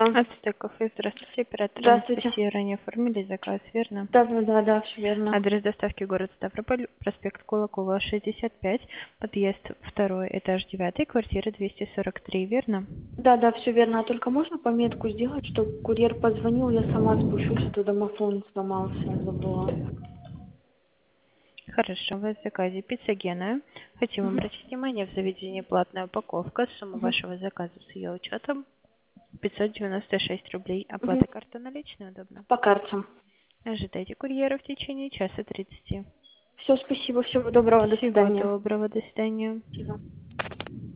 Ацтек кафе, здравствуйте, оператор Здравствуйте. Анастасия, ранее оформили заказ, верно? Да, все верно. Адрес доставки город Ставрополь, проспект Кулакова, 65, подъезд 2, этаж 9, квартира 243, верно? Да, все верно. А только можно пометку сделать, что курьер позвонил, я сама спущусь, а то домофон сломался, я забыла. Хорошо, у вас в заказе пицца Гена. Хотим Мгм, обратить внимание, в заведении платная упаковка, сумма мгм, вашего заказа с ее учетом 596 рублей. мгм. Оплата карта наличная, удобно. По картам. Ожидайте курьера в течение часа 30. Все, спасибо, всего доброго, до Всего свидания. доброго, до свидания. Спасибо.